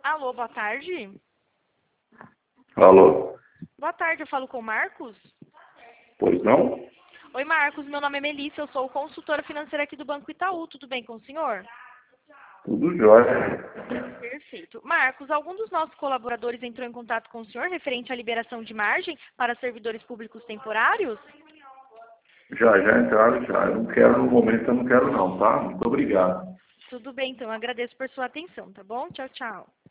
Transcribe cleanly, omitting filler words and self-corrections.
Alô, boa tarde. Alô? Boa tarde, eu falo com o Marcos? Pois não? Oi, Marcos, meu nome é Melissa, eu sou consultora financeira aqui do Banco Itaú, tudo bem com o senhor? Tudo jóia. Perfeito. Marcos, algum dos nossos colaboradores entrou em contato com o senhor referente à liberação de margem para servidores públicos temporários? Já entraram, já. Eu não quero, no momento eu não quero não, tá? Muito obrigado. Tudo bem, então, eu agradeço por sua atenção, tá bom? Tchau, tchau.